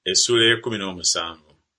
Essula 17.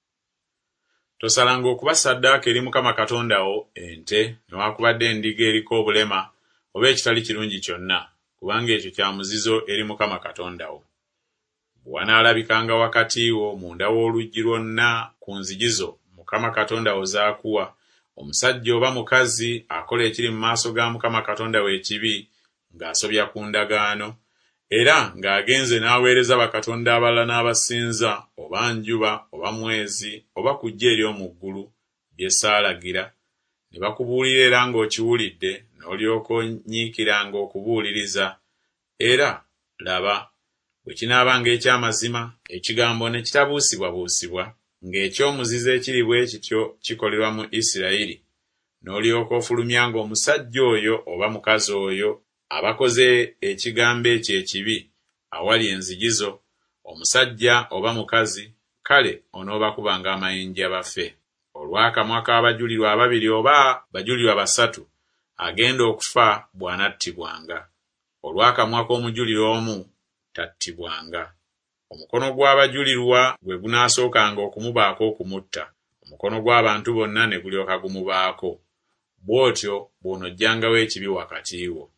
Tosalanga okuba ssaddaaka eri Mukama Katonda wo ente newaakubadde endiga eriko obulema oba ekitali kirungi kyonna, kubanga ekyo kya muzizo eri Mukama Katonda wo. Bwe wanaalabikanga wakati wo munda w'oluggi lwonna ku nzigi zo Mukama Katonda wo z'akuwa, omusajja oba mukazi akola ekiri mu maaso ga Mukama Katonda we ekibi, ng'asobya ku ndagaano, era ng'agenze n'aweereza bakatonda abalala n'abasinza, oba njuba oba mwezi oba kujja ery'omu ggulu bye saalagira, ne bakubuulira era ng'okiwulidde n'olyoka onyiikiranga okubuuliriza, era laba bwe kinaabanga eky'amazima ekigambo ne kitabuusibwabuusibwa ng'ekyomuzizo ekiri bwe kityo kikolerwa mu Isirayiri, n'olyoka ofulumyanga omusajja oyo oba mukazi oyo abakoze ekigambo ekyo ekibi awali enzigi zo, omusajja oba mukazi, kale onoobakubanga amayinja bafe. Olw'akamwa k'abajulirwa ababiri oba bajulirwa basatu agenda okufa bw'anattibwanga. Olw'akamwa k'omujulirwa omu tattibwanga. Omukono gw'abajulirwa gwe gunaasookanga okumubaako okumutta, omukono gw'abantu bonna ne gulyoka gumubaako. Bw'otyo bw'onojjangawo ekibi wakati wo.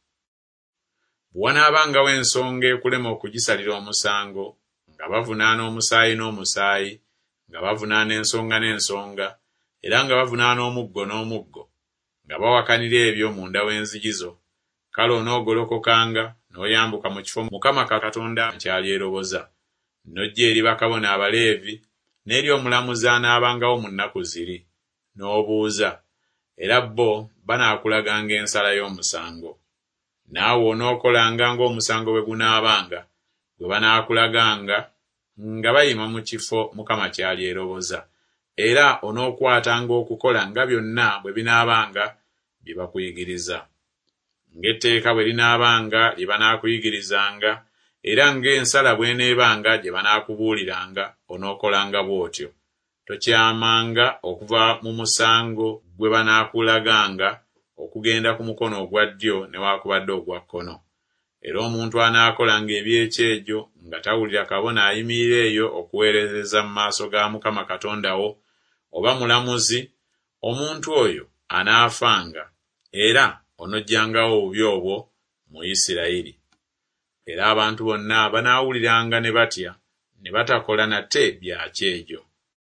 Bwe wanaabangawo ensonga ekulema okugisalira omusango, nga bavunaana omusaayi n'omusaayi, nga bavunaana ensonga n'ensonga, era nga bavunaana omuggo n'omuggo, nga bawakanira ebyo munda w'enzigi zo, kale onoogolokokanga n'oyambuka mu kifo Mukama Katonda ky'alyeroboza, n'ojja eri bakabona Abaleevi n'eri omulamuzi anaabangawo mu nnaku ziri, n'obuuza, era bo banaakulaganga ensala y'omusango. Naawe onookolanga ng'omusango bwe gunaabanga gwe banaakulaganga nga bayima mu kifo Mukama ky'alyeroboza, era onookwatanga okukola nga byonna bwe binaabanga bye bakuyigiriza. Ng'etteeka bwe linaabanga lye banaakuyigirizanga, era ng'ensala bw'eneebanga gye banaakubuuliranga, onookolanga bw'otyo. Tokyamanga okuva mu musango gwe banaakulaganga okugenda ku mukono ogwa ddyo newaakubadde ogwa kkono. Era omuntu anaakolanga eby'ekyejo nga tawulira kabona ayimirira eyo okuweereza mu maaso ga Mukama Katonda wo, oba mulamuzi, omuntu oyo anaafanga, era onojjangawo obubi obwo mu Isirayiri. Era abantu bonna banaawuliranga ne batya, ne batakola nate bya kyejo.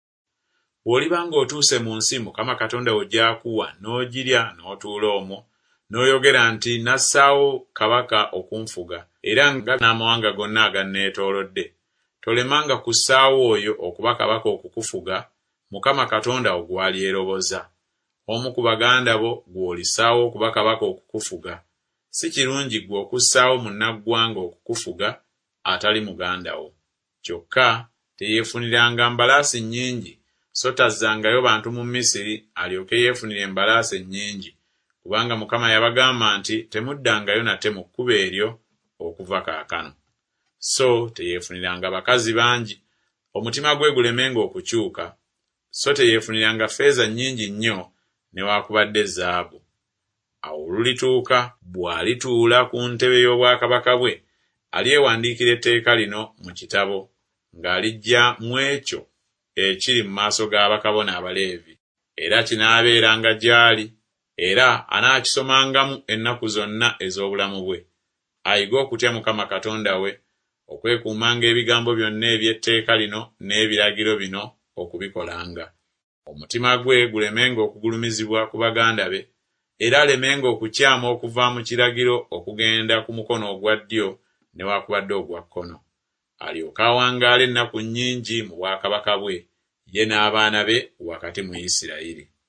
Bw'oliba ng'otuuse mu nsi Mukama Katonda wo gy'akuwa n'ogirya n'otuula omwo, n'oyogera nti nassaawo kabaka okunfuga, era nga n'amawanga gonna aganneetoolodde, tolemanga kussaawo oyo okuba kabaka okukufuga Mukama Katonda wo gw'alyeroboza. Omu ku baganda bo gw'olisaawo okuba kabaka okukufuga. Si kirungi gwe okussaawo munnaggwanga okukufuga atali muganda wo. Kyokka teyeefuniranga mbalaasi nnyingi, so tazzangayo bantu mu Misiri alyoke yeefunire embalaasi ennyingi, kubanga Mukama yabagamba nti temuddangayo nate mu kkubo eryo okuva kaakano. So teyeefuniranga bakazi bangi, omutima gwe gulemenga okukyuka, so teyeefuniranga ffeeza nnyingi nnyo newaakubadde zaabu. Awo olulituuka bw'alituula ku ntebe y'obwakabaka bwe, alyewandiikira etteeka lino mu kitabo, ng'aliggya mu ekyo ekiri mu maaso ga bakabona Abaleevi, era kinaabeeranga gy'ali, era anaakisomangamu ennaku zonna ez'obulamu bwe. Ayige okutya Mukama Katonda we, okwekuumanga ebigambo byonna eby'etteeka lino n'ebiragiro bino okubikolanga. Omutima gwe gulemenga okugulumizibwa ku baganda be, era alemenga okukyama okuva mu kiragiro okugenda ku mukono ogwa ddyo newaakubadde ogwa kkono. Alyoke awangaale ennaku nnyingi mu bwakabaka bwe, ye n'abaana be wakati mu Isirayiri.